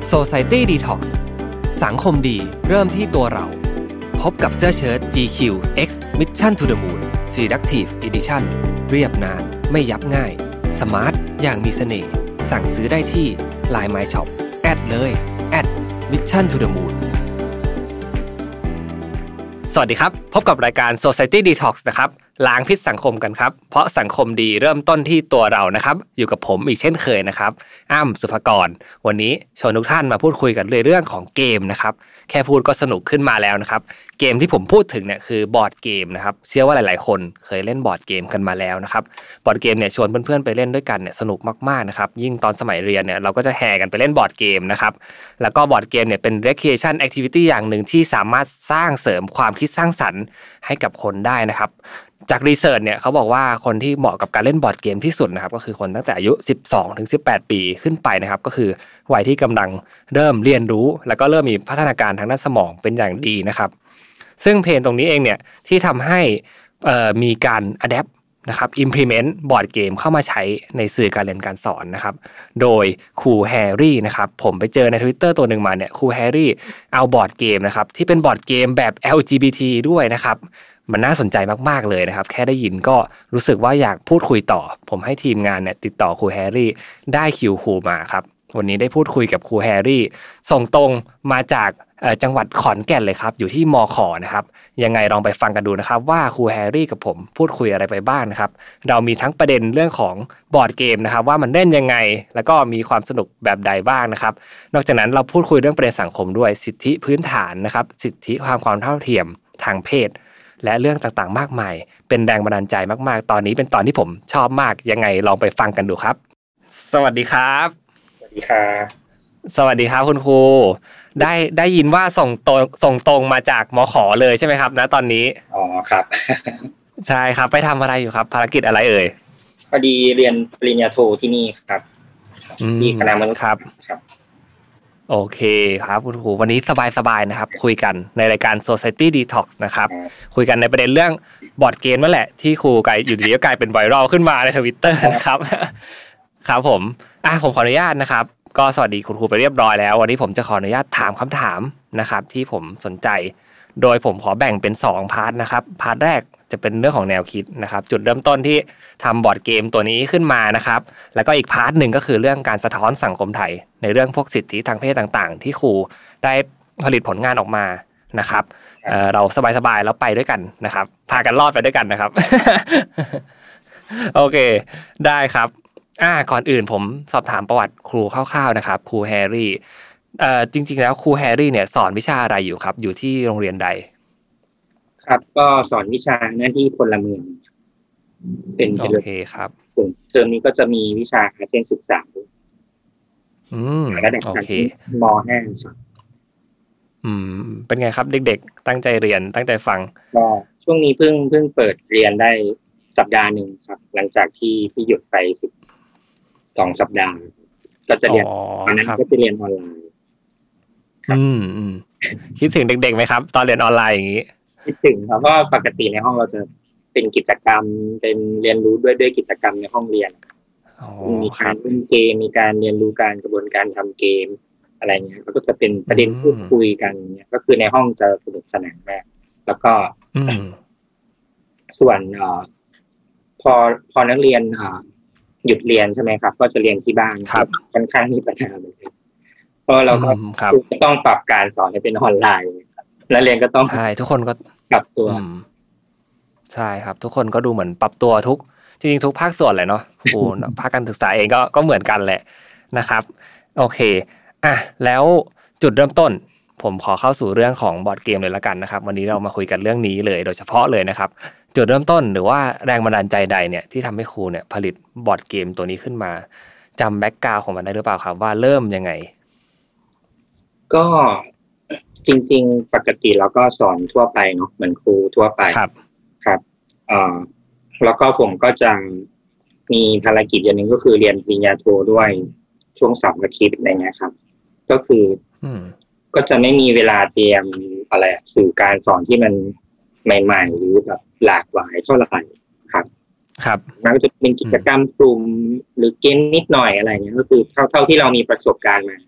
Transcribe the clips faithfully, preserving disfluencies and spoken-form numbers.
Society Detox สังคมดีเริ่มที่ตัวเราพบกับเสื้อเชิ้ต จี คิว X Mission to the Moon Selective Edition เรียบนานไม่ยับง่ายสมาร์ทอย่างมีเสน่ห์สั่งซื้อได้ที่ ไลน์ My Shop แอดเลยแอด Mission to the Moon สวัสดีครับพบกับรายการ Society Detox นะครับล้างพิษสังคมกันครับเพราะสังคมดีเริ่มต้นที่ตัวเรานะครับอยู่กับผมอีกเช่นเคยนะครับอ้ำสุภกรวันนี้ชวนทุกท่านมาพูดคุยกันเรื่องของเกมนะครับแค่พูดก็สนุกขึ้นมาแล้วนะครับเกมที่ผมพูดถึงเนี่ยคือบอร์ดเกมนะครับเชื่อว่าหลายๆคนเคยเล่นบอร์ดเกมกันมาแล้วนะครับบอร์ดเกมเนี่ยชวนเพื่อนๆไปเล่นด้วยกันเนี่ยสนุกมากๆนะครับยิ่งตอนสมัยเรียนเนี่ยเราก็จะแห่กันไปเล่นบอร์ดเกมนะครับแล้วก็บอร์ดเกมเนี่ยเป็น recreation activity อย่างหนึ่งที่สามารถสร้างเสริมความคิดสร้างสรรค์ให้กับคนได้นะครับจากรีเสิร์ชเนี่ยเขาบอกว่าคนที่เหมาะกับการเล่นบอร์ดเกมที่สุดนะครับก็คือคนตั้งแต่อายุสิบสองถึงสิบแปดปีขึ้นไปนะครับก็คือวัยที่กำลังเริ่มเรียนรู้แล้วก็เริ่มมีพัฒนาการทางด้านสมองเป็นอย่างดีนะครับซึ่งเพนตรงนี้เองเนี่ยที่ทำให้เอ่อมีการ adapt นะครับ implement บอร์ดเกมเข้ามาใช้ในสื่อการเรียนการสอนนะครับโดยครูแฮร์รี่นะครับผมไปเจอใน Twitter ตัวหนึ่งมาเนี่ยครูแฮร์รี่เอาบอร์ดเกมนะครับที่เป็นบอร์ดเกมแบบ แอล จี บี ที ด้วยนะครับมันน่าสนใจมากๆเลยนะครับแค่ได้ยินก็รู้สึกว่าอยากพูดคุยต่อผมให้ทีมงานเนี่ยติดต่อครูแฮร์รี่ได้คิวครูมาครับวันนี้ได้พูดคุยกับครูแฮร์รี่ส่งตรงมาจากจังหวัดขอนแก่นเลยครับอยู่ที่มข.นะครับยังไงลองไปฟังกันดูนะครับว่าครูแฮร์รี่กับผมพูดคุยอะไรไปบ้างนะครับเรามีทั้งประเด็นเรื่องของบอร์ดเกมนะครับว่ามันเล่นยังไงแล้วก็มีความสนุกแบบใดบ้างนะครับนอกจากนั้นเราพูดคุยเรื่องประเด็นสังคมด้วยสิทธิพื้นฐานนะครับสิทธิความความเท่าเทียมทางเพศและเรื่องต่างๆมากมายเป็นแรงบันดาลใจมากๆตอนนี้เป็นตอนที่ผมชอบมากยังไงลองไปฟังกันดูครับสวัสดีครับสวัสดีครับสวัสดีครับคุณครูได้ได้ยินว่าส่งตรงส่งตรงมาจากมข.เลยใช่ไหมครับณตอนนี้อ๋อครับใช่ครับไปทำอะไรอยู่ครับภารกิจอะไรเอ่ยพอดีเรียนปริญญาโทที่นี่ครับที่คณะมนุษยครับครับโอเคครับคุณครูวันนี้สบายๆนะครับคุยกันในรายการ Society Detox นะครับคุยกันในประเด็นเรื่องบอร์ดเกมนั่นแหละที่ครูกลายอยู่ดีก็กลายเป็นไวรัลขึ้นมาใน Twitter นะครับครับผมอ่ะผมขออนุญาตนะครับก็สวัสดีคุณครูไปเรียบร้อยแล้ววันนี้ผมจะขออนุญาตถามคำถามนะครับที่ผมสนใจโดยผมขอแบ่งเป็นสองพาร์ทนะครับพาร์ทแรกจะเป็นเรื่องของแนวคิดนะครับจุดเริ่มต้นที่ทำบอร์ดเกมตัวนี้ขึ้นมานะครับแล้วก็อีกพาร์ทหนึ่งก็คือเรื่องการสะท้อนสังคมไทยในเรื่องพวกสิทธิทางเพศต่างๆที่ครูได้ผลิตผลงานออกมานะครับ เอ่อ เราสบายๆแล้วไปด้วยกันนะครับพากันรอดไปด้วยกันนะครับ โอเคได้ครับอ่าก่อนอื่นผมสอบถามประวัติครูคร่าวๆนะครับครูแฮร์รี่เอ่อจริงๆแล้วครูแฮร์รี่เนี่ยสอนวิชาอะไรอยู่ครับอยู่ที่โรงเรียนใดครับก็สอนวิชาหน้าที่พลเมืองเป็นโอเคครับเทอมนี้ก็จะมีวิชาอาเซียนศึกษาอืมโอเคม.ห้าครับอืมเป็นไงครับเด็กๆตั้งใจเรียนตั้งใจฟังก็ช่วงนี้เพิ่งเพิ่งเปิดเรียนได้สัปดาห์นึงครับหลังจากที่ที่หยุดไปสิบสองสัปดาห์ก็จะเรียนตอนนั้นก็จะเรียนออนไลน์อืมอืมคิดถึงเด็กๆไหมครับตอนเรียนออนไลน์อย่างนี้คิดถึงครับเพราะปกติในห้องเราจะเป็นกิจกรรมเป็นเรียนรู้ด้วยด้วยกิจกรรมในห้องเรียนมีการเล่นเกมมีการเรียนรู้การกระบวนการทำเกมอะไรเงี้ยแล้วก็จะเป็นประเด็นพูดคุยกันเนี่ยก็คือในห้องจะสนุกสนานมากแล้วก็ส่วนเอ่อพอพอนักเรียนอ่าหยุดเรียนใช่ไหมครับก็จะเรียนที่บ้านค่อนข้างมีปัญหาเลยเพราะเราก็จะต้องปรับการสอนให้เป็นออนไลน์และเรียนก็ต้องใช่ทุกคนก็ปรับตัวใช่ครับทุกคนก็ดูเหมือนปรับตัวทุกจริงๆทุกภาคส่วนเลยเนาะครูภาคการศึกษาเองก็ก็เหมือนกันแหละนะครับโอเคอ่ะแล้วจุดเริ่มต้นผมขอเข้าสู่เรื่องของบอร์ดเกมเลยละกันนะครับวันนี้เรามาคุยกันเรื่องนี้เลยโดยเฉพาะเลยนะครับจุดเริ่มต้นหรือว่าแรงบันดาลใจใดเนี่ยที่ทำให้ครูเนี่ยผลิตบอร์ดเกมตัวนี้ขึ้นมาจำแบ็คกราวด์ของมันได้หรือเปล่าครับว่าเริ่มยังไงก็จริงๆปกติเราก็สอนทั่วไปเนาะเหมือนครูทั่วไปครับครับเอ่อแล้วก็ผมก็จะมีภารกิจอย่างนึงก็คือเรียนปริญญาโทด้วยช่วงเสาร์อาทิตย์อะไรเงี้ยครับก็คือก็จะไม่มีเวลาเตรียมอะไรสื่อการสอนที่มันใหม่ๆหรือแบบหลากหลายเท่าไหร่ครับครับมันก็จะเป็นกิจกรรมกลุ่มหรือเกมนิดหน่อยอะไรเงี้ยก็คือเท่าเท่าที่เรามีประสบการณ์มา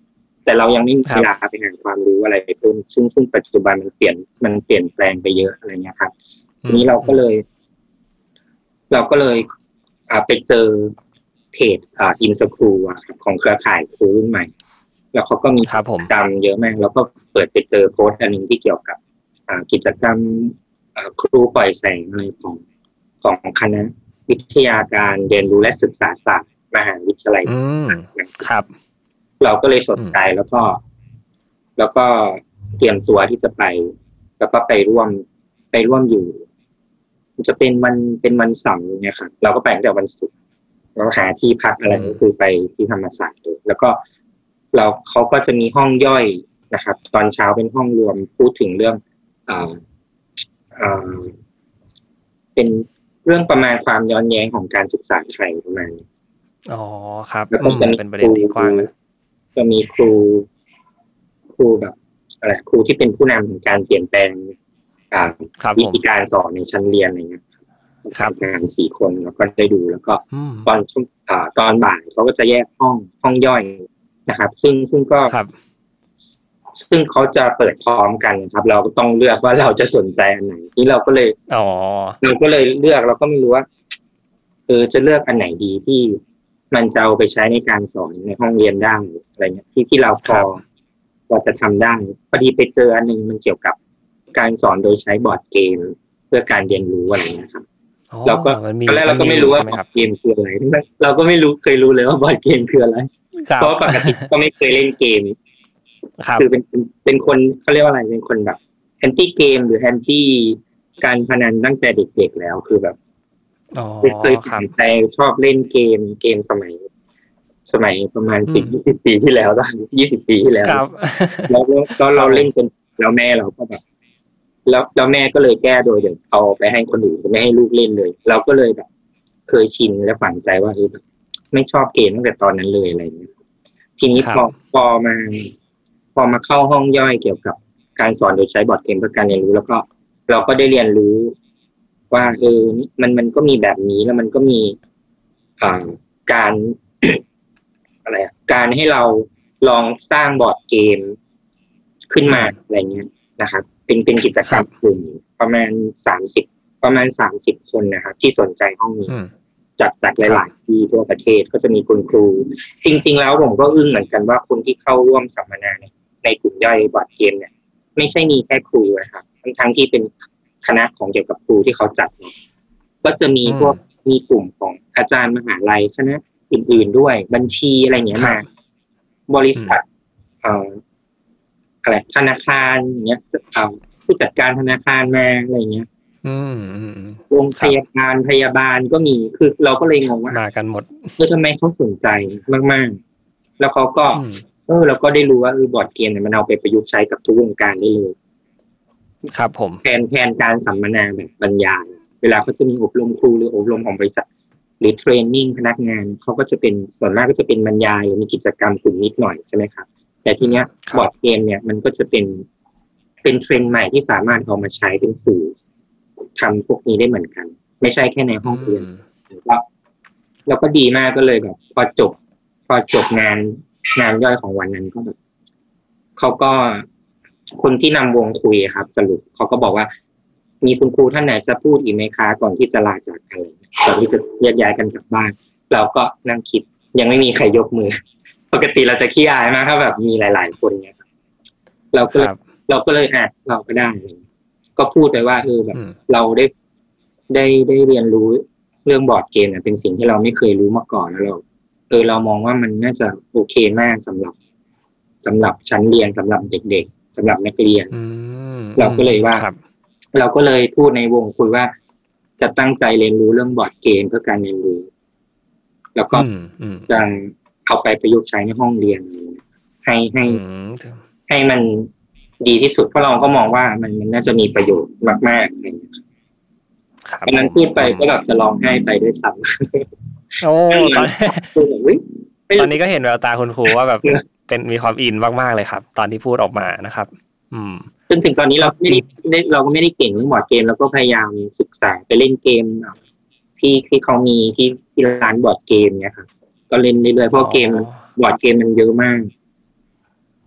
แต่เรายังไม่มีเวลาไปหาความรู้อะไรเพิ่มซึ่งซึ่งปัจจุบันมันเปลี่ยนมันเปลี่ยนแปลงไปเยอะอะไรเงี้ยครับทีนี้เราก็เลยเราก็เลยอ่าไปเจอเพจอ่าอินสครูอ่ะของเครือข่ายครูรุ่นใหม่แล้วเขาก็มีกิจกรรมเยอะมากแล้วก็เปิดไปเจอโพสต์อันนึงที่เกี่ยวกับอ่ากิจกรรมอ่าครูปล่อยแสงอะไรของของคณะวิทยาการเรียนรู้และศึกษาศาสตร์มหาวิทยาลัยครับเราก็เลยสนใจแล้วก็แล้วก็เตรียมตัวที่จะไปแล้วก็ไปร่วมไปร่วมอยู่จะเป็นวันเป็นวันเสาร์เนี่ยครับเราก็ไปตั้งแต่วันศุกร์เราหาที่พักอะไรก็คือไปที่ธรรมศาสตร์เลยแล้วก็เราเขาก็จะมีห้องย่อยนะครับตอนเช้าเป็นห้องรวมพูดถึงเรื่องอ่าอ่าเป็นเรื่องประมาณความย้อนแย้งของการศึกษาไทยประมาณอ๋อครับแล้วก็จะเป็นประเด็นที่กว้างนะจะมีครูครูแบบอะไรครูที่เป็นผู้นำของการเปลี่ยนแปลงวิธีการสอนในชั้นเรียนอะไรเงี้ยครับงานสี่คนแล้วก็ได้ดูแล้วก็ตอนอ่าตอนบ่ายเขาก็จะแยกห้องห้องย่อยนะครับซึ่งซึ่งก็ซึ่งเขาจะเปิดพร้อมกันครับเราก็ต้องเลือกว่าเราจะสนใจอันไหนที่เราก็เลยอ๋อเราก็เลยเลือกเราก็ไม่รู้ว่าเออจะเลือกอันไหนดีที่มันจะเอาไปใช้ในการสอนในห้องเรียนได้อะไรเงี้ยที่ที่เราพอพอจะทำได้พอดีไปเจออันนึงมันเกี่ยวกับการสอนโดยใช้บอร์ดเกมเพื่อการเรียนรู้อะไรนะครับเราก็ตอนแรกเราก็ไม่รู้ว่าบอร์ดเกมคืออะไรเราก็ไม่รู้เคยรู้เลยว่าบอร์ดเกมคืออะไรเพราะปกติก็ไม่เคยเล่นเกมคือเป็นเป็นคนเขาเรียกว่าอะไรเป็นคนแบบแอนตี้เกมหรือแอนตี้การพนันตั้งแต่เด็กๆแล้วคือแบบเคยสนใจชอบเล่นเกมเกมสมัยสมัยประมาณสิบยี่สิบปีที่แล้วตอนยี่สิบปีที่แล้วแล้วก็เราเล่นจนแล้วแม่เราก็แบบแล้วแล้วแม่ก็เลยแก้โดยเดี๋ยวเอาไปให้คนอื่นไม่ให้ลูกเล่นเลยเราก็เลยแบบเคยชินและฝังใจว่าเออแบบไม่ชอบเกมตั้งแต่ตอนนั้นเลยอะไรอย่างเงี้ยทีนี้พอพอมาพอมาเข้าห้องย่อยเกี่ยวกับการสอนโดยใช้บอร์ดเกมเพื่อการเรียนรู้แล้วก็เราก็ได้เรียนรู้ว่าเออมันมันก็มีแบบนี้แล้วมันก็มีอ่าการอะไรอ่ะการให้เราลองสร้างบอร์ดเกมขึ้นมาอะไรเงี้ยนะครับเป็นเป็นกิจกรรมกลุ่มประมาณสามสิบประมาณสามสิบคนนะครับที่สนใจห้องนี้จากจากหลายๆที่ทั่วประเทศก็จะมีคุณครูจริงๆแล้วผมก็อึ้งเหมือนกันว่าคนที่เข้าร่วมสัมมนาในกลุ่มย่อยบอร์ดเกมเนี่ยไม่ใช่มีแค่ครูนะครับทั้งทั้งที่เป็นคณะของเกี่ยวกับครูที่เขาจัดก็จะมีพวกมีกลุ่มของอาจารย์มหาลัยคณะอื่นๆด้วยบัญชีอะไรเงี้ยมาบริษัทเอ่ออะไรธนาคารอย่างเงี้ยเอ่อผู้จัดการธนาคารมาอะไรเงี้ยโรงพยาบาลพยาบาลก็มีคือเราก็เลยงงว่ามากันหมดเออทำไมเขาสนใจมากๆแล้วเขาก็เออเราก็ได้รู้ว่าเออบอร์ดเกมเนี่ยมันเอาไปประยุกต์ใช้กับทุกวงการได้เลยครับผมแทนแทนการสัมมนาแบบบรรยายเวลาเขาจะมีอบรมครูหรืออบรมของบริษัทหรือเทรนนิ่งพนักงานเขาก็จะเป็นส่วนมากก็จะเป็นบรรยายหรือมีกิจกรรมกลุ่มนิดหน่อยใช่ไหมครับแต่ทีเนี้ยบอร์ดเกมเนี่ยมันก็จะเป็นเป็นเทรนด์ใหม่ที่สามารถเอามาใช้เป็นสื่อทำพวกนี้ได้เหมือนกันไม่ใช่แค่ในห้องเรียนแล้วแล้วก็ดีมากก็เลยแบบพอจบพอจบงานงานย่อยของวันนั้นก็แบบเขาก็คนที่นำวงคุยครับสรุปเขาก็บอกว่ามีคุณครูท่านไหนจะพูดอีกไหมคะก่อนที่จะลาจากกันก่อนที่จะแยกย้ายกันกลับบ้านเราก็นั่งคิดยังไม่มีใครยกมือปกติเราจะขี้อายมากถ้าแบบมีหลายๆคนเนี่ยเราก็เราก็เลยอ่ะเราก็ได้ก็พูดไปว่าเออแบบเราได้ได้ได้เรียนรู้เรื่องบอร์ดเกมเนี่ยเป็นสิ่งที่เราไม่เคยรู้มาก่อนแล้วเราเออเรามองว่ามันน่าจะโอเคมากสำหรับสำหรับชั้นเรียนสำหรับเด็กๆสำหรับนักเรียนเราก็เลยว่าเราก็เลยพูดในวงคุยว่าจะตั้งใจเรียนรู้เรื่องบอร์ดเกมเพื่อการเรียนรู้แล้วก็จะเอาไปประยุกต์ใช้ในห้องเรียนให้ให้ให้มันดีที่สุดเพราะเราก็มองว่ามันมันน่าจะมีประโยชน์มากๆอะไรอย่างเงี้ยครับตอนนั้นพูดไปก็แบบจะร้องไห้ไปด้วยซ้ำโอ้ตอนตอนนี้ก็เห็นแววตาคุณครูว่าแบบเป็นมีความอินมากๆเลยครับตอนที่พูดออกมานะครับอืมจนถึงตอนนี้เราไม่ได้เราก็ไม่ได้เก่งเรื่องบอร์ดเกมแล้วก็พยายามศึกษาไปเล่นเกมที่ที่เขามีที่ที่ร้านบอร์ดเกมเนี่ยครับก็เล่นเรื่อยๆเพราะเกมบอร์ดเกมมันเยอะมาก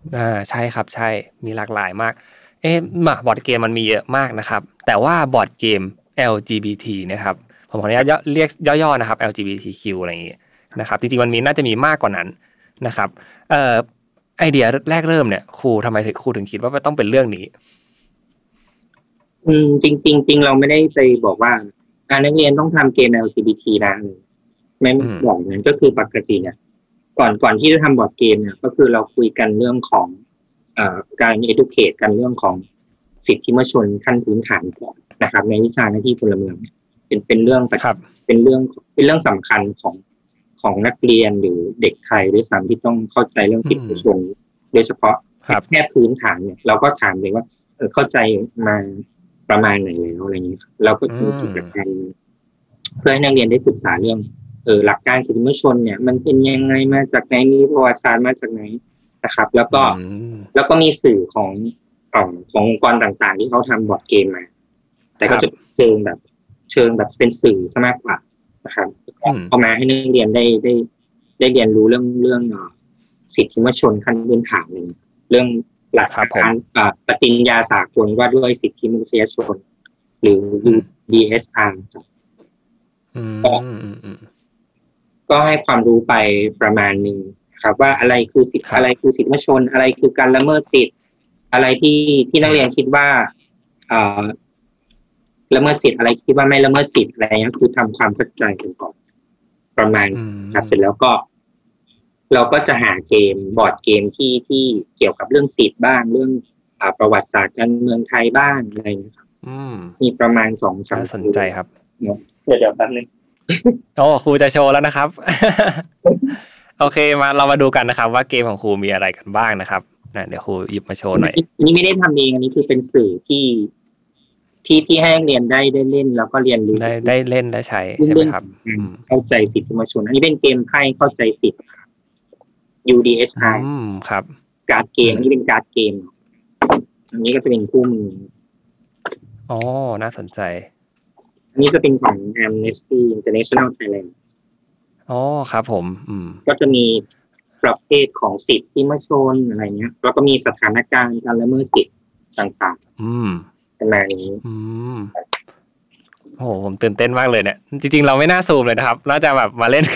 อ่าใช่ครับใช่มีหลากหลายมากเอ๊ะมาบอร์ดเกมมันมีเยอะมากนะครับแต่ว่าบอร์ดเกม แอล จี บี ที นะครับผมขออนุญาตเรียกย่อๆนะครับ แอล จี บี ที คิว อะไรอย่างงี้นะครับจริงๆมันมีน่าจะมีมากกว่านั้นนะครับเอ่อไอเดียแรกเริ่มเนี่ยครูทำไมถึงครูถึงคิดว่ามันต้องเป็นเรื่องนี้อืมจริงจริงจริงเราไม่ได้ไปบอกว่าอ่านักเรียนต้องทำเกม แอล จี บี ที นะไม่บอกนั้นก็คือปกติเนี่ยก่อนก่อนที่จะทำบอร์ดเกมเนี่ยก็คือเราคุยกันเรื่องของเอ่อการ educate กันเรื่องของสิทธิมนุษยชนขั้นพื้นฐานก่อนนะครับในวิชาหน้าที่พลเมืองเป็นเป็นเรื่องเป็นเรื่องเป็นเรื่องสำคัญของของนักเรียนหรือเด็กไทยด้วยซ้ำที่ต้องเข้าใจเรื่องสิทธิมนุษยชนโดยเฉพาะแค่พื้นฐานเนี่ยเราก็ถามเลยว่าเออเข้าใจมาประมาณไหนแล้วอะไรอย่างนี้เราก็มีกิจกรรมเพื่อให้นักเรียนได้ศึกษาเรื่องเออหลักการสิทธิมนุษยชนเนี่ยมันเป็นยังไงมาจากไหนมีประวัติศาสตร์มาจากไหนนะครับแล้วก็แล้วก็มีสื่อของของขององค์กรต่างๆที่เขาทำบอร์ดเกมมาแต่ก็จะเชิงแบบเชิงแบบเป็นสื่อซะมากกว่านะครับเอามาให้นักเรียนได้ได้ได้เรียนรู้เรื่องเรื่องสิทธิมนุษยชนขั้นพื้นฐานหนึ่งเรื่องหลักการปฏิญญาสากลว่าด้วยสิทธิมนุษยชนหรือ ยู ดี เอส อาร์ ก็ก็ให้ความรู้ไปประมาณหนึ่งครับว่าอะไรคือสิทธิอะไรคือสิทธิมนุษยชนอะไรคือการละเมิดสิทธิอะไรที่ที่นักเรียนคิดว่าเอ่อละเมิดสิทธิอะไรคิดว่าไม่ละเมิดสิทธิอะไรนี้คือทำความเข้าใจกันก่อนประมาณครับเสร็จแล้วก็เราก็จะหาเกมบอร์ดเกมที่ที่เกี่ยวกับเรื่องสิทธิบ้างเรื่องอ่าประวัติศาสตร์การเมืองไทยบ้างอะไรนะครับมีประมาณสองสามสนใจครับเดี๋ยวเดี๋ยวแป๊บนึงโอ้ครูจะโชว์แล้วนะครับ โอเคมาเรามาดูกันนะครับว่าเกมของครูมีอะไรกันบ้างนะครับนะเดี๋ยวครูหยิบมาโชว์หน่อยอันนี้ไม่ได้ทำเองอันนี้คือเป็นสื่อที่ที่ที่ให้เรียนได้ได้เล่นแล้วก็เรียนรู้ได้ได้เล่นได้ใช้ใช่ไหมครับเข้าใจสิทธิมนุษยชนอันนี้เป็นเกมไพ่เข้าใจสิทธิ ยู ดี เอส อาร์อืมครับการ์ดเกมอันนี้เป็นการ์ดเกมอันนี้ก็จะเป็นคู่มืออ๋อน่าสนใจอันนี้ก็เป็นของ Amnesty International Thailand อ๋อครับผมอืมก็จะมีประเภทของสิทธิมนุษยชนอะไรเงี้ยแล้วก็มีสถานการณ์การละเมิดสิทธิต่างๆอืมประมาณนี้อืมโอ้โหผมตื่นเต้นมากเลยเนี่ยจริงๆเราไม่น่าซูมเลยนะครับน่าจะแบบมาเล่น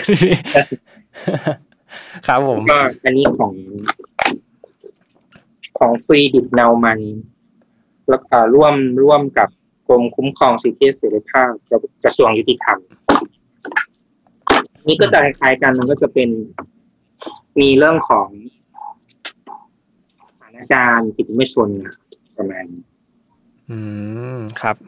ครับผมก็อันนี้ของของฟรีดิบเนามันแล้วก็ร่วมร่วมกับกรมคุ้มครองสิทธิเสรีภาพกระทรวงยุติธรรมนี่ก็จะคล้ายๆกันมันก็จะเป็นมีเรื่องของสถานการณ์สิทธิมนุษยชนประมาณอืมครับ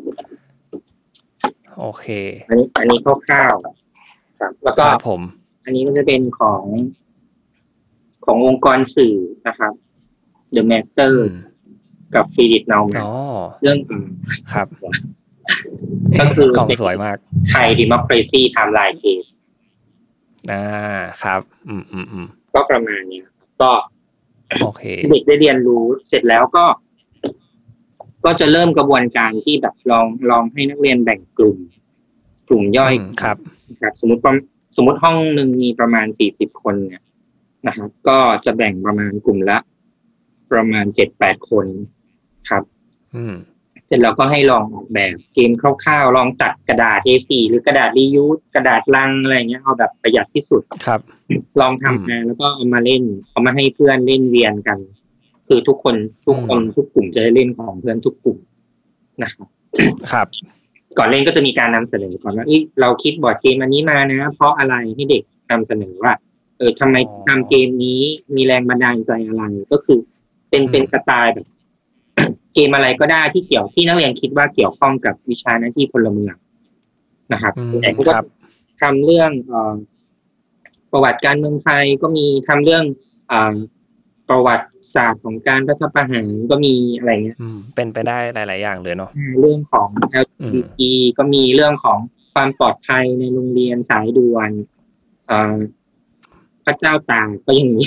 โอเคอันนี้อันนี้คร่าวๆครับแล้วก็ผมอันนี้ก็จะเป็นของขององค์กรสื่อนะครับ The Matter กับฟีดิตเนาอ๋อเรื่องครับก็คือกล่องสวยมากไทย Democracy Timeline Case อ่าครับอืมอืมอืมก็ประมาณนี้ก็โอเคเด็กได้เรียนรู้เสร็จแล้วก็ก็จะเริ่มกระบวนการที่แบบลองลองให้นักเรียนแบ่งกลุ่มกลุ่มย่อยครับครับสมมติสมมติห้องนึงมีประมาณสี่สิบคนเนี่ยนะครับก็จะแบ่งประมาณกลุ่มละประมาณ เจ็ดแปด คนครับอืมเสร็จแล้วก็ให้ลองออกแบบเกมคร่าวๆลองตัดกระดาษ เอ โฟร์ หรือกระดาษรียูสกระดาษลังอะไรเงี้ยเอาแบบประหยัดที่สุดครับลองทำมาแล้วก็เอามาเล่นเอามาให้เพื่อนเล่นเวียนกันคือทุกคนทุกคนทุกกลุ่มจะได้เล่นของเพื่อนทุกกลุ่มนะครับครับก่อนเล่นก็จะมีการนำเสนอก่อนว่าเราคิดบอร์ดเกมอันนี้มานะเพราะอะไรให้เด็กนำเสนอว่าเออทำไมทำเกมนี้มีแรงบันดาลใจอะไรก็คือเป็นเป็นสไตล์แบบเกมอะไรก็ได้ที่เกี่ยวที่นักเรียนคิดว่าเกี่ยวข้องกับวิชาหน้าที่พลเมืองนะครับแต่พวกทำเรื่องเอ่อประวัติการเมืองไทยก็มีทำเรื่องอ่าประวัติศาสตร์ของการรัฐประหารก็มีอะไรเงี้ยเป็นไปได้หลายๆอย่างเลยเนาะเรื่องของ แอล จี บี ที ก็มีเรื่องของความปลอดภัยในโรงเรียนสายด่วนเอ่อพระเจ้าตากก็ยังมี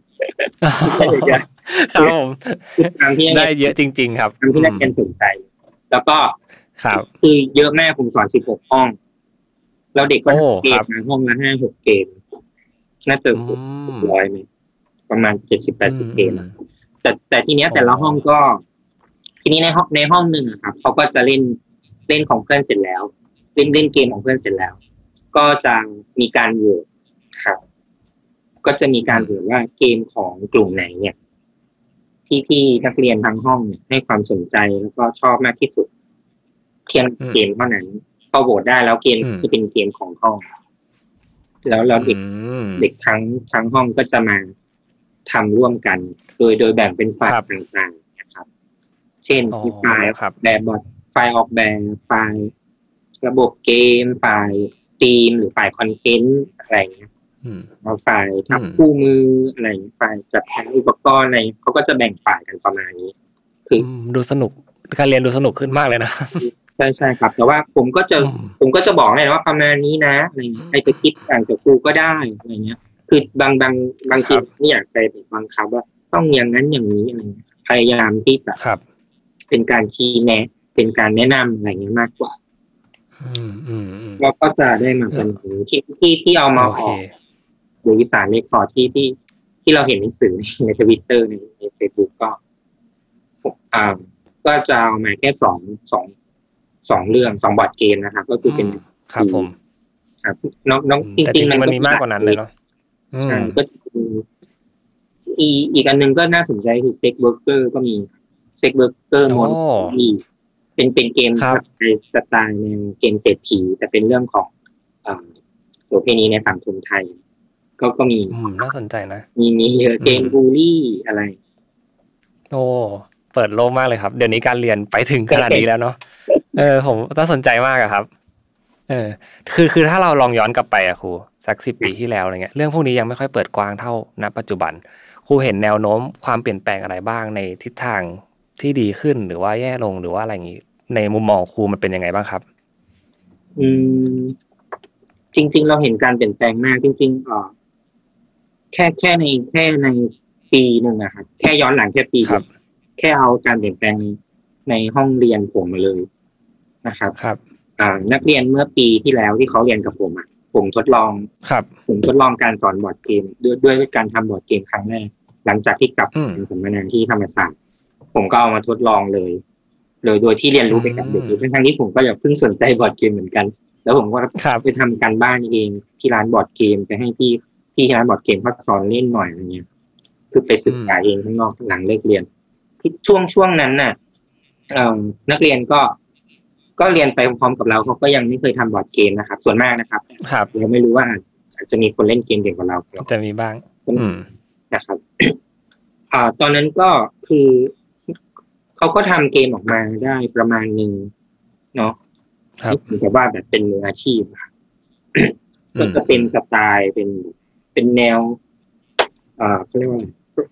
ครับผมได้เยอะจริงๆครับที่นักเรียนสนใจแล้วก็ครับคือเยอะแม่ผมสอนสิบหกห้องแล้วเด็กก็เกมมาห้องละห้า หกเกมน่าจะร้อยมั้ยปประมาณเจ็ดสิบแปดสิบเกมแต่แต่ทีเนี้ยแต่ละห้องก็ทีนี้ในห้องในห้องหนึ่งครับเขาก็จะเล่นเล่นของเพื่อนเสร็จแล้วเล่นเล่นเกมของเพื่อนเสร็จแล้วก็จะมีการโหวตครับก็จะมีการโหวตว่าเกมของกลุ่มไหนเนี่ยที่ที่นักเรียนทั้งห้องให้ความสนใจแล้วก็ชอบมากที่สุดเพียงเกมเท่านั้นพอโหวตได้แล้วเกมจะเป็นเกมของห้องแล้วเราเด็กเด็กทั้งทั้งห้องก็จะมาทำร่วมกันโดยโดยแบ่งเป็นฝ่ายต่างๆนะครับเช่นฝ่ายแบบบอร์ดฝ่ายออกแบบฝ่ายระบบเกมฝ่ายทีมหรือฝ่ายคอนเทนต์อะไรเงี้ยฝ่ายทำคู่มืออะไรฝ่ายจัดแผนอุปกรณ์อะไรเขาก็จะแบ่งฝ่ายกันประมาณนี้คือดูสนุกการเรียนดูสนุกขึ้นมากเลยนะใช่ใช่ครับแต่ว่าผมก็จะผมก็จะบอกเลยว่าประมาณนี้นะอะไรใครจะคิดต่างจากครูก็ได้อะไรเงี้ยคือบางบางบางทีไม่อยากไปบังคับว่าต้องอย่างนั้นอย่างนี้อะไรพยายามที่จะเป็นการชี้แนะเป็นการแนะนำอะไรเงี้ยมากกว่าแล้วก็จะได้มาเป็นที่ที่ที่เอามาออกโดยวิสารเลคคอร์ดที่ที่ที่เราเห็นในสื่อในทวิตเตอร์ในในเฟซบุ๊กก็อ่าก็จะเอามาแค่สองสองสองเรื่องสองบอร์ดเกมนะครับก็คือเป็นครับผมครับน้องน้องจริงๆมันมีมากกว่านั้นเลยเนาะอ่าก็อีอีกอันนึงก็น่าสนใจคือเซ็กเบอร์เกอร์ก็มีเซ็กเบอร์เกอร์โหมดมีเป็นเป็นเกมในสไตล์แนวเกมเศรษฐีแต่เป็นเรื่องของอ่าโสเภณีในสังคมไทยก็ก็มีน่าสนใจนะมีมีเยอะเกมบูลลี่อะไรโอ้เปิดโลกมากเลยครับเดี๋ยวนี้การเรียนไปถึงขนาดนี้แล้วเนาะเออผมน่าสนใจมากอะครับเออคือคือถ้าเราลองย้อนกลับไปอะครูสักสิบปีที่แล้วอะไรเงี้ยเรื่องพวกนี้ยังไม่ค่อยเปิดกว้างเท่าณปัจจุบันครูเห็นแนวโน้มความเปลี่ยนแปลงอะไรบ้างในทิศทางที่ดีขึ้นหรือว่าแย่ลงหรือว่าอะไรอย่างงี้ในมุมมองครูมันเป็นยังไงบ้างครับอืมจริงๆเราเห็นการเปลี่ยนแปลงมากจริงๆอ่อแค่แค่ในแค่ในปีนึงอะครับแค่ย้อนหลังแค่ปีครับแค่เอาการเปลี่ยนแปลงในห้องเรียนผมมาเลยนะครับครับอ่านักเรียนเมื่อปีที่แล้วที่เขาเรียนกับผมอ่ะผมทดลองครับผมทดลองการสอนบอร์ดเกมด้วยด้วยการทำบอร์ดเกมครั้งแรกหลังจากที่กลับจากสัมมนาที่ธรรมศาสตร์ผมก็เอามาทดลองเลยเลยโดยที่เรียนรู้ไปกับเด็กทั้งๆที่ผมก็อยากเพิ่งสนใจบอร์ดเกมเหมือนกันแล้วผมก็ไปทำการบ้านเองที่ร้านบอร์ดเกมไปให้พี่พี่ร้านบอร์ดเกมเขาสอนเล่นหน่อยอะไรเงี้ยคือไปศึกษาเองข้างนอกหลังเลิกเรียนที่ช่วงช่วงนั้นน่ะเอ่อนักเรียนก็ก็เรียนไปพร้อมกับเราเขาก็ยังไม่เคยทำบอร์ดเกมนะครับส่วนมากนะครับครับเราไม่รู้ว่าอาจจะมีคนเล่นเกมเก่งกว่าเราจะมีบ้างนะครับอ่าตอนนั้นก็คือเขาก็ทำเกมออกมาได้ประมาณนึงเนาะครับแต่ว่าแบบเป็นมืออาชีพก็จะเป็นสไตล์เป็นเป็นแนวอ่าเขาเรียกว่า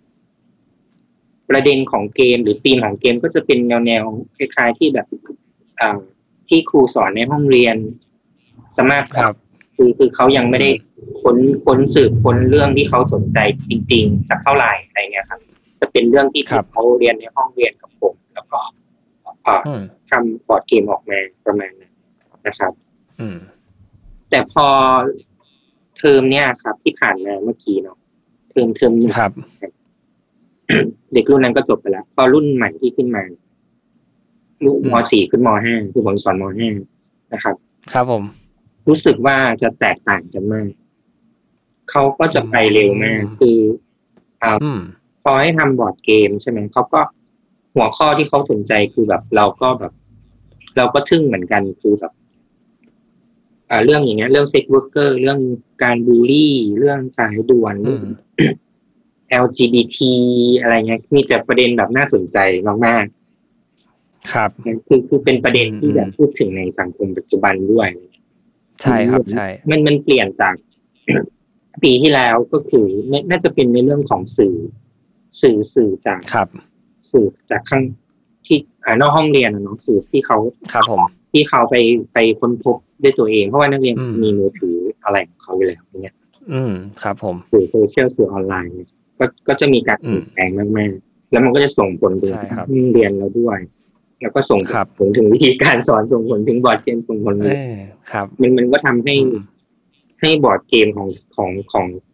ประเด็นของเกมหรือธีมของเกมก็จะเป็นแนวแนวคล้ายๆที่แบบอ่าที่ครูสอนในห้องเรียนสามารถครับคือคือเขายังไม่ได้ค้นค้นสืบค้นเรื่องที่เขาสนใจจริงๆสักเท่าไหร่อะไรเงี้ยครับจะเป็นเรื่องที่เขาเรียนในห้องเรียนกับผมแล้วก็ทำบอร์ดเกมออกมาประมาณนั้นนะครับแต่พอเทอมเนี้ยครับที่ผ่านมาเมื่อกี้เนาะเทอมเทอมครับเด็กรุ่นนั้นก็จบไปแล้วพอรุ่นใหม่ที่ขึ้นมารุ่นม.สี่ขึ้นม.ห้าคือผมสอนม.ห้านะครับครับผมรู้สึกว่าจะแตกต่างกันมากเขาก็จะไปเร็วมากคืออ่าพอให้ทำบอร์ดเกมใช่ไหมเขาก็หัวข้อที่เขาสนใจคือแบบเราก็แบบเราก็ทึ่งเหมือนกันคือแบบอ่าเรื่องอย่างเงี้ยเรื่องเซ็กเวิร์กเกอร์เรื่องการบูลลี่เรื่องสายด่วน แอล จี บี ที อะไรเงี้ยมีแต่ประเด็นแบบน่าสนใจมากๆครับคือคือเป็นประเด็นที่แบบพูดถึงในสังคมปัจจุบันด้วยใช่ครับใช่มันมันเปลี่ยนจากปีที่แล้วก็คือน่าจะเป็นในเรื่องของสื่อสื่อสื่อจากครับสื่อจากข้างที่นอกห้องเรียนนะเนาะสื่อที่เขาครับผมที่เขาไปไปค้นพบด้วยตัวเองเพราะว่านักเรียนมีมือถืออะไรของเขาอยู่แล้วเนี่ยอืมครับผมสื่อโซเชียลสื่อออนไลน์ก็ก็จะมีการเปลี่ยนแปลงมากๆแล้วมันก็จะส่งผลถึงการเรียนเราด้วยแล้วก็ส่งผลถึงวิธีการสอนส่งผลถึงบอร์ดเกมส่งผลเลยครับมันมันก็ทำให้ให้บอร์ดเกมของของของข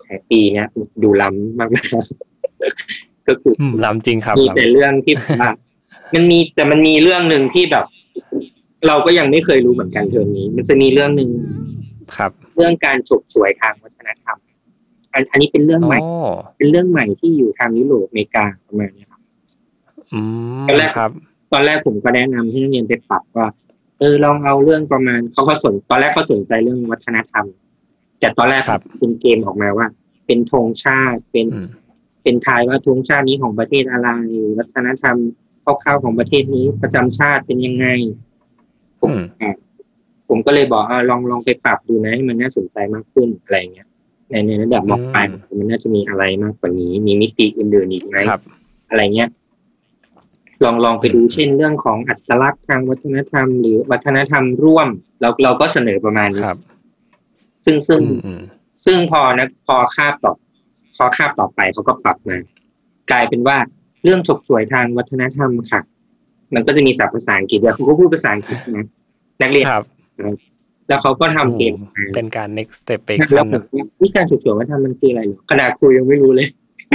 ของปีเนี้ยดูล้ำมากๆก็คือล้ำจริงครับมีแต่เรื่องที่ว่ามันมีแต่มันมีเรื่องนึงที่แบบเราก็ยังไม่เคยรู้เหมือนกันเทอมนี้มันจะมีเรื่องนึงครับเรื่องการฉกฉวยทางวัฒนธรรมอันอันนี้เป็นเรื่องใหม่เป็นเรื่องใหม่ที่อยู่ทางยุโรปอเมริกาประมาณนี้ครับอืมตอนแรกครับตอนแรกผมก็แนะนำให้นักเรียนไปปรับว่าเออลองเอาเรื่องประมาณเขาก็สนตอนแรกเขาสนใจเรื่องวัฒนธรรมแต่ตอนแรกเป็นเกมออกมาว่าเป็นธงชาติเป็นเป็นทายว่าธงชาตินี้ของประเทศอะไรวัฒนธรรมคร่าวๆของประเทศนี้ประจำชาติเป็นยังไงผมอ่าผมก็เลยบอกอ่าลองลองไปปรับดูนะให้มันน่าสนใจมากขึ้นอะไรเงี้ยในในระดับม.ปลายมันน่าจะมีอะไรมากกว่านี้มีมิติอื่นๆอีกไหมอะไรเงี้ยลองลองไปดูเช่นเรื่องของอัตลักษณ์ทางวัฒนธรรมหรือวัฒนธรรมร่วมเราเราก็เสนอประมาณนี้ซึ่งซึ่งซึ่งพอนะพอคาบต่อพอคาบต่อไปเขาก็ปรับมากลายเป็นว่าเรื่องฉกฉวยทางวัฒนธรรมค่ะมันก็จะมีศัพท์ภาษาอังกฤษแล้วเขาก็พูดภาษาอังกฤษนะนักเรียนแล้วเขาก็ทำเกมเป็นการ next step ไปขั้นวิการฉกฉวยวัฒนธรรมมันคืออะไรขนาดครูยังไม่รู้เลย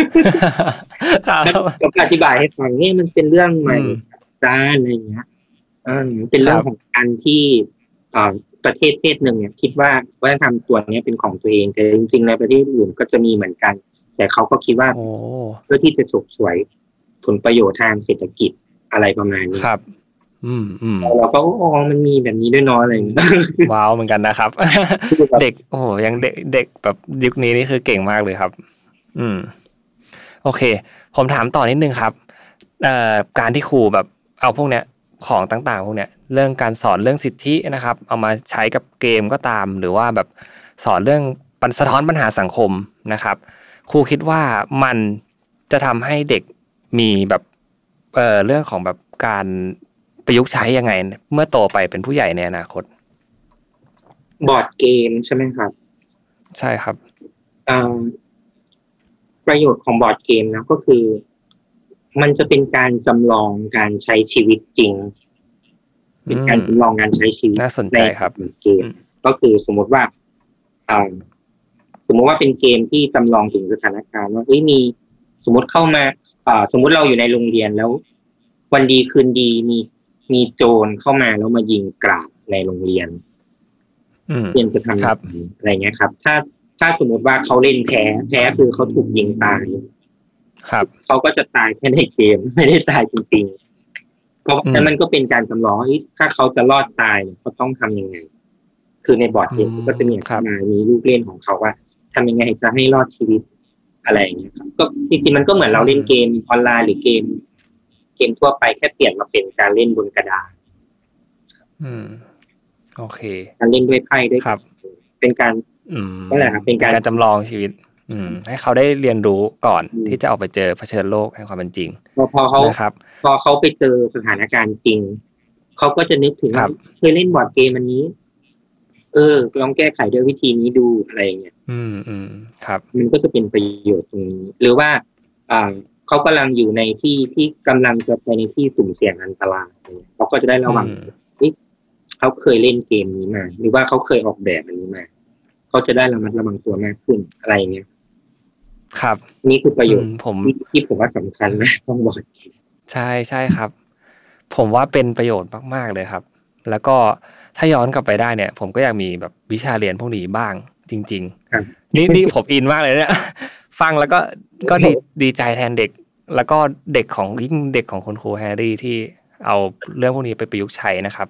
ก็อธิบายให้ฟังนี่มันเป็นเรื่องใหม่ด้านอะไรอย่างเงี้ยอ่าเป็นเรื่องของการที่อ่าประเทศประเทศหนึ่งเนี่ยคิดว่าวัฒนธรรมตัวนี้เป็นของตัวเองแต่จริงๆในประเทศอื่นก็จะมีเหมือนกันแต่เขาก็คิดว่าเพื่อที่จะฉกฉวยผลประโยชน์ทางเศรษฐกิจอะไรประมาณนี้ครับอืมอืมเราก็อ๋อมันมีแบบนี้ด้วยเนาะอะไรอย่างเงี้ยว้าวเหมือนกันนะครับเด็กโอ้โหยังเด็กเด็กแบบยุคนี้นี่คือเก่งมากเลยครับอืมโอเคผมถามต่อนิดนึงครับเอ่อการที่ครูแบบเอาพวกเนี้ยของต่างๆพวกเนี้ยเรื่องการสอนเรื่องสิทธินะครับเอามาใช้กับเกมก็ตามหรือว่าแบบสอนเรื่องปัญสะท้อนปัญหาสังคมนะครับครูคิดว่ามันจะทำให้เด็กมีแบบเอ่อเรื่องของแบบการประยุกต์ใช้ยังไงเมื่อโตไปเป็นผู้ใหญ่ในอนาคตบอร์ดเกมใช่ไหมครับใช่ครับอ่าประโยชน์ของบอร์ดเกมนะก็คือมันจะเป็นการจำลองการใช้ชีวิตจริงเป็นการจำลองการใช้ชีวิตน่าสนใจครับเกมก็คือสมมติว่าอ่าสมมติว่าเป็นเกมที่จำลองถึงสถานการณ์ว่าเฮ้ยมีสมมติเข้ามาอ่าสมมติเราอยู่ในโรงเรียนแล้ววันดีคืนดีมีมีโจรเข้ามาแล้วมายิงกราดในโรงเรียนเรียนจะทำอะไรเงี้ยครับถ้าถ้าสมมติว่าเขาเล่นแพ้แพ้คือเขาถูกยิงตายครับเขาก็จะตายแค่ในเกมไม่ได้ตายจริงๆเพราะฉะนั้นมันก็เป็นการจำลองว่าถ้าเขาจะรอดตายเขาต้องทำยังไงคือในบอร์ดเกมก็จะมีมามีลูกเล่นของเขาว่าทำยังไงจะให้รอดชีวิตอะไรอย่างเงี้ยครับก็จริงๆมันก็เหมือนเราเล่นเกมออนไลน์หรือเกมเกมทั่วไปแค่เปลี่ยนมาเป็นการเล่นบนกระดาษอืมโอเคการเล่นด้วยไพ่ด้วยครับเป็นการอืมนั่นแหละครับเป็นการจำลองชีวิตอืมให้เขาได้เรียนรู้ก่อนที่จะออกไปเจอเผชิญโลกแห่งความเป็นจริงพอพอเขาพอเขาไปเจอสถานการณ์จริงเขาก็จะนึกถึงว่าเคยเล่นบอร์ดเกมอันนี้เออลองแก้ไขด้วยวิธีนี้ดูอะไรอย่างเงี้ยอืมอืมครับมันก็จะเป็นประโยชน์ตรงนี้หรือว่าอ่าเขากำลังอยู่ในที่ที่กำลังจะไปในที่สุ่มเสี่ยงอันตรายเขาก็จะได้ระวังนี่เขาเคยเล่นเกมนี้มาหรือว่าเขาเคยออกแบบอันนี้มาเขาจะได้ระมัดระวังตัวมากขึ้นอะไรเงี้ยครับนี่คือประโยชน์ผมที่ผมว่าสำคัญนะต้องบอกใช่ใช่ครับผมว่าเป็นประโยชน์มากๆเลยครับแล้วก็ถ้าย้อนกลับไปได้เนี่ยผมก็อยากมีแบบวิชาเรียนพวกนี้บ้างจริงๆนี่นี่ผมอินมากเลยเนี่ยฟังแล้วก็ก็ดีดีใจแทนเด็กแล้วก็เด็กของยิ่งเด็กของคุณครูแฮร์รี่ที่เอาเรื่องพวกนี้ไปประยุกต์ใช้นะครับ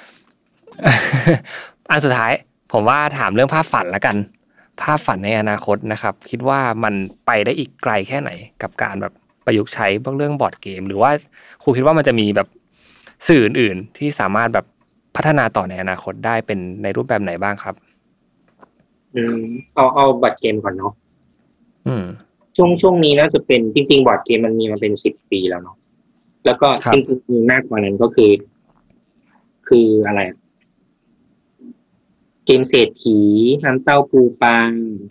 อันสุดท้ายผมว่าถามเรื่องภาพฝันละกันภาพฝันในอนาคตนะครับคิดว่ามันไปได้อีกไกลแค่ไหนกับการแบบประยุกต์ใช้พวกเรื่องบอร์ดเกมหรือว่าครูคิดว่ามันจะมีแบบสื่ออื่นๆที่สามารถแบบพัฒนาต่อในอนาคตได้เป็นในรูปแบบไหนบ้างครับอืมเอาเอาบอร์ดเกมก่อนเนาะอืมช่วงช่วงนี้น่าจะเป็นจริงๆบอร์ดเกมมันมีมาเป็นสิบปีแล้วเนาะแล้วก็จริงๆมีมากกว่านั้นก็คือคืออะไรเกมเศรษฐีน้ำเต้าปูปลา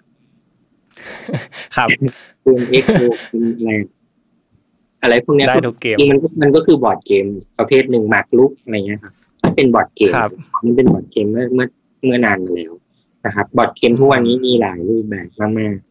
ครับเกมเอ็กโคอะไรอะไรพวกนี้ได้ทุกเกมมันมันก็คือบอร์ดเกมประเภทหนึ่งหมากรุกอะไรเงี้ยครับเป็นบอร์ดเกมมันเป็นบอร์ดเกมเมื่อเมื่อเมื่อนานมาแล้วนะครับบอร์ดเกมทุกวันนี้มีหลายรูปแบบมาก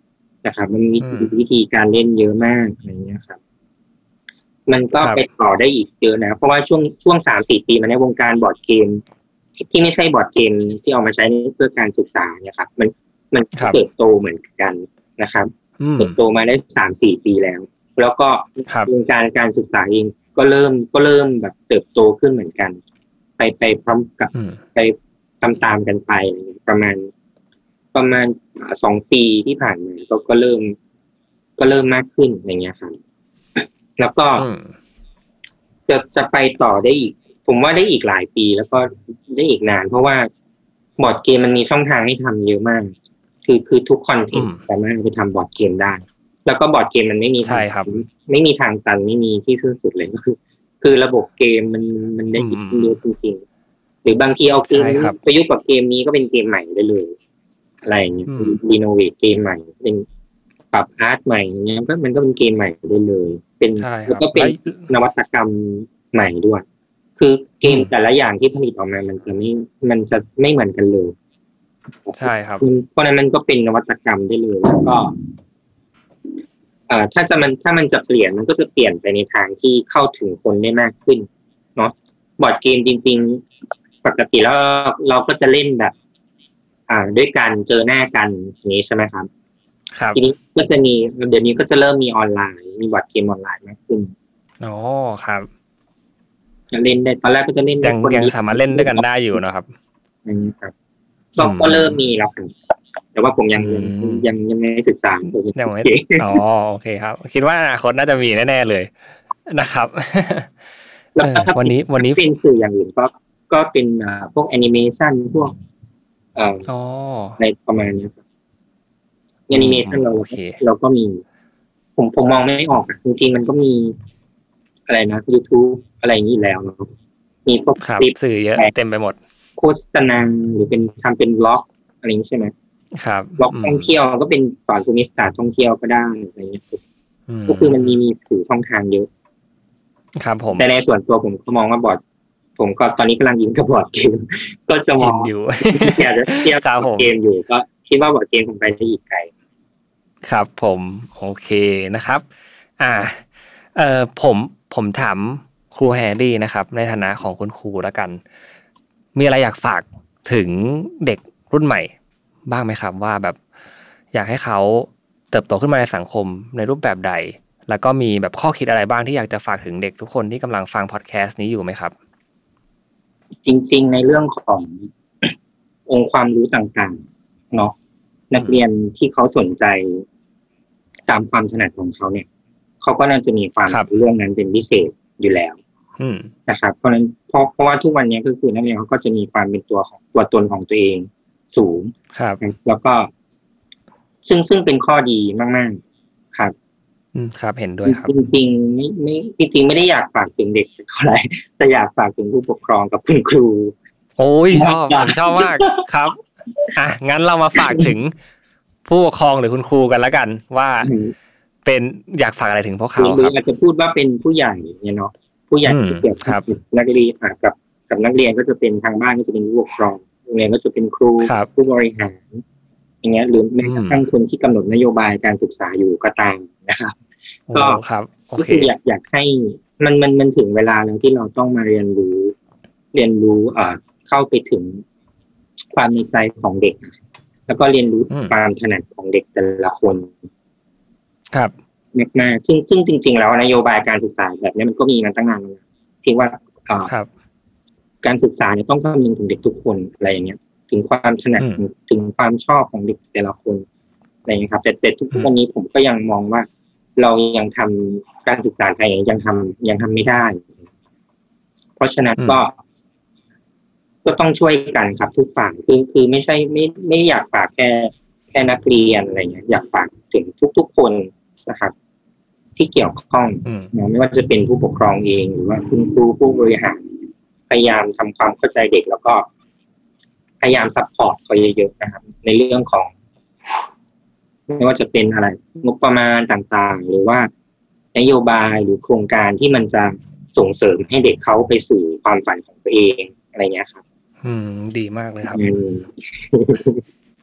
นะครับมันมีวิธีการเล่นเยอะมากอะไรเงี้ยครับมันก็ไปต่อได้อีกเยอะนะเพราะว่าช่วงช่วง สามสี่ ปีมาในวงการบอร์ดเกมที่ไม่ใช่บอร์ดเกมที่เอามาใช้เพื่อการศึกษาเนี่ยครับมันมันเติบโตเหมือนกันนะครับเติบโตมาได้ สามสี่ ปีแล้วแล้วก็วงการการศึกษาเองก็เริ่มก็เริ่มแบบเติบโตขึ้นเหมือนกันไปไปพร้อมกับไปตามๆกันไปประมาณประมาณสองปีที่ผ่านมาก็ก็เริ่มก็เริ่มมากขึ้นอย่างเงี้ยครับแล้วก็จะจะไปต่อได้อีกผมว่าได้อีกหลายปีแล้วก็ได้อีกนานเพราะว่าบอร์ดเกมมันมีช่องทางให้ทำเยอะมากคือคือทุกคอนเทนต์สามารถไปทำบอร์ดเกมได้แล้วก็บอร์ดเกมมันไม่มีทางไม่มีทางตันไม่มีที่สิ้นสุดเลยก็คือคือระบบเกมมันมันได้อีกเยอะจริงๆหรือบางทีเอาเกมประยุกต์กับเกมนี้ก็เป็นเกมใหม่ได้เลยอะไรอย่างเงี้ยรีโนเวทเกมใหม่เป็นปรับอาร์ตใหม่เงี้ยก็มันก็เป็นเกมใหม่ได้เลยเป็นแล้วก็เป็นนวัตกรรมใหม่ด้วยคือเกมแต่ละอย่างที่ผลิตออกมามันจะไม่มันจะไม่เหมือนกันเลยใช่ครับเพราะนั้นมันก็เป็นนวัตกรรมได้เลยแล้วก็เอ่อถ้าจะมันถ้ามันจะเปลี่ยนมันก็จะเปลี่ยนไปในทางที่เข้าถึงคนได้มากขึ้นเนาะบอร์ดเกมจริงๆปกติแล้วเราก็จะเล่นแบบอ่าด้วยกันเจอหน้ากันอย่างนี้ใช่ไหมครับครับทีนี้ก็จะมีเดี๋ยวนี้ก็จะเริ่มมีออนไลน์มีบอร์ดเกมออนไลน์มากขึ้นอ๋อครับจะเล่นได้ตอนแรกก็จะเล่นยังยังสามารถเล่นด้วยกันได้อยู่นะครับอืมครับก็ก็เริ่มมีแล้วครับแต่ว่าผมยังยังยังไม่ศึกษายังไม่อ๋อโอเคครับคิดว่าอนาคตน่าจะมีแน่ๆเลยนะครับแล้วถ้าวันนี้วันนี้เป็นสื่ออย่างอื่นก็ก็เป็นอ่าพวกแอนิเมชันพวกเอ่อในประมาณนี้ครับแอนิเมชันเราเราก็มีผมผมมองไม่ออกจริงๆมันก็มีอะไรนะ YouTube อะไรอย่างนี้แล้วเนาะมีพวกคลิปสื่อเยอะเต็มไปหมดโฆษณาหรือเป็นทำเป็นบล็อกอะไรอย่างนี้ใช่ไหมครับบล็อกท่องเที่ยวก็เป็นสอนภูมิศาสตร์ท่องเที่ยวก็ได้อะไรอย่างเงี้ยก็คือมันมีมีสื่อช่องทางเยอะครับผมแต่ในส่วนตัวผมก็มองว่าบอร์ดผมก็ตอนนี้กำลังยิงกับบอร์ดเกมก็จะมองอยู่อยากจะเทียบกับเกมอยู่ก็คิดว่าบอร์ดเกมผมไปได้อีกไกลครับผมโอเคนะครับอ่าเอ่อผมผมถามครูแฮร์รี่นะครับในฐานะของคุณครูแล้วกันมีอะไรอยากฝากถึงเด็กรุ่นใหม่บ้างไหมครับว่าแบบอยากให้เขาเติบโตขึ้นมาในสังคมในรูปแบบใดแล้วก็มีแบบข้อคิดอะไรบ้างที่อยากจะฝากถึงเด็กทุกคนที่กำลังฟังพอดแคสต์นี้อยู่ไหมครับจริงๆในเรื่องขององค์ความรู้ต่างๆเนาะนักเรียนที่เขาสนใจตามความถนัดของเขาเนี่ยเขาก็น่าจะมีความรู้เรื่องนั้นเป็นพิเศษอยู่แล้วนะครับเพราะฉะนั้นเพราะเพราะว่าทุกวันนี้ก็คือนักเรียนเขาก็จะมีความเป็นตัวของตัวตนของตัวเองสูงครับแล้วก็ซึ่งซึ่งเป็นข้อดีมากๆครับอืมครับเห็นด้วยครับจริงๆไม่ไม่จริงๆไม่ได้อยากฝากถึงเด็กเท่าไหร่แต่อยากฝากถึงผู้ปกครองกับคุณครูโอ้ยชอบผมชอบมากครับอ่ะงั้นเรามาฝากถึงผู้ปกครองหรือคุณครูกันแล้วกันว่าเป็นอยากฝากอะไรถึงพวกเขาครับอาจจะพูดว่าเป็นผู้ใหญ่เนี่ยเนาะผู้ใหญ่ที่เกี่ยวกับนักเรียนกับกับนักเรียนก็จะเป็นทางบ้านก็จะเป็นผู้ปกครองโรงเรียนก็จะเป็นครูผู้บริหารอย่างเงี้ยหรือแม้กระทั่งคนที่กำหนดนโยบายการศึกษาอยู่ก็ตามนะครับก็ก็คืออยากอยากให้มันมันมันถึงเวลาแล้วที่เราต้องมาเรียนรู้เรียนรู้เอ่อเข้าไปถึงความในใจของเด็กแล้วก็เรียนรู้ความถนัดของเด็กแต่ละคนครับมากๆซึ่งซึ่งจริงๆแล้วนโยบายการศึกษาแบบนี้มันก็มีมาตั้งนานแล้วที่ว่าการศึกษาเนี่ยต้องคำนึงถึงเด็กทุกคนอะไรอย่างเงี้ยถึงความถนัดถึงความชอบของเด็กแต่ละคนอะไรอย่างเงี้ยครับแต่แต่ทุกวันนี้ผมก็ยังมองว่าเรายังทำการศึกษาไทยยังทำยังทำไม่ได้เพราะฉะนั้นก็ก็ต้องช่วยกันครับทุกฝ่ายคือคือไม่ใช่ไม่ไม่อยากฝากแค่แค่นักเรียนอะไรเงี้ยอยากฝากถึงทุกๆคนนะครับที่เกี่ยวข้องนะไม่ว่าจะเป็นผู้ปกครองเองหรือว่าคุณครูผู้บริหารพยายามทำความเข้าใจเด็กแล้วก็พยายามซัพพอร์ตเขาเยอะๆนะครับในเรื่องของไม่ว่าจะเป็นอะไรงบประมาณต่างๆหรือว่านโยบายหรือโครงการที่มันจะส่งเสริมให้เด็กเขาไปสู่ความฝันของตัวเองอะไรเงี้ยครับอืมดีมากเลยครับ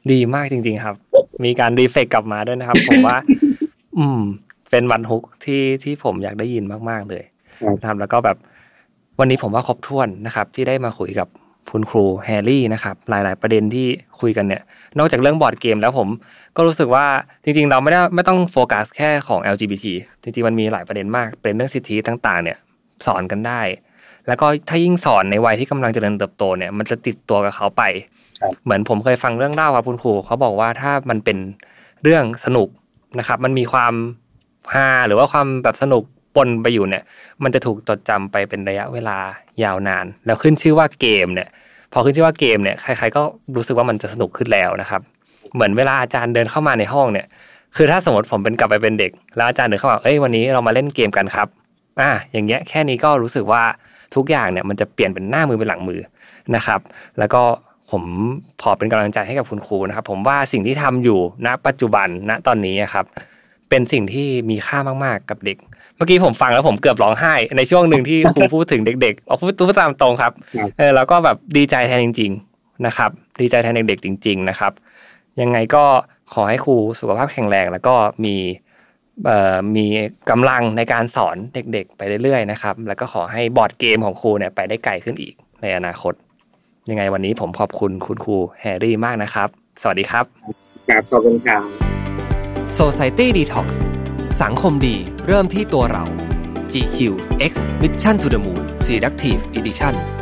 ดีมากจริงๆครับมีการรีเฟกกลับมาด้วยนะครับ ผมว่าอืมเป็นวันฮุกที่ที่ผมอยากได้ยินมากๆเลยนะครับแล้วก็แบบวันนี้ผมว่าครบถ้วนนะครับที่ได้มาคุยกับคุณครูแฮร์รี่นะครับหลายๆประเด็นที่คุยกันเนี่ยนอกจากเรื่องบอร์ดเกมแล้วผมก็รู้สึกว่าจริงๆเราไม่ได้ไม่ต้องโฟกัสแค่ของ แอล จี บี ที จริงๆมันมีหลายประเด็นมากเป็นเรื่องสิทธิต่างๆเนี่ยสอนกันได้แล้วก็ถ้ายิ่งสอนในวัยที่กำลังเจริญเติบโตเนี่ยมันจะติดตัวกับเขาไปเหมือนผมเคยฟังเรื่องเล่าครับคุณครูเขาบอกว่าถ้ามันเป็นเรื่องสนุกนะครับมันมีความฮาหรือว่าความแบบสนุกปนไปอยู่เนี่ยมันจะถูกจดจำไปเป็นระยะเวลายาวนานแล้วขึ้นชื่อว่าเกมเนี่ยพอขึ้นชื่อว่าเกมเนี่ยใครๆก็รู้สึกว่ามันจะสนุกขึ้นแล้วนะครับเหมือนเวลาอาจารย์เดินเข้ามาในห้องเนี่ยคือถ้าสมมติผมเป็นกลับไปเป็นเด็กแล้วอาจารย์เดินเข้ามาเอ้ยวันนี้เรามาเล่นเกมกันครับอ่ะอย่างเงี้ยแค่นี้ก็รู้สึกว่าทุกอย่างเนี่ยมันจะเปลี่ยนเป็นหน้ามือเป็นหลังมือนะครับแล้วก็ผมขอเป็นกำลังใจให้กับคุณครูนะครับผมว่าสิ่งที่ทำอยู่ณปัจจุบันณตอนนี้ครับเป็นสิ่งที่มีค่ามากๆกับเด็กเมื่อกี้ผมฟังแล้วผมเกือบร้องไห้ในช่วงหนึ่งที่ครูพูดถึงเด็กๆเอาพูดพูดตามตรงครับเออแล้วก็แบบดีใจแทนจริงๆนะครับดีใจแทนเด็กๆจริงๆนะครับยังไงก็ขอให้ครูสุขภาพแข็งแรงแล้วก็มีเอ่อมีกำลังในการสอนเด็กๆไปเรื่อยๆนะครับแล้วก็ขอให้บอร์ดเกมของครูเนี่ยไปได้ไกลขึ้นอีกในอนาคตยังไงวันนี้ผมขอบคุณคุณครูแฮร์รี่มากนะครับสวัสดีครับครับขอบคุณครับ Society Detox สังคมดีเริ่มที่ตัวเรา จี คิว X Mission to the Moon Selective Edition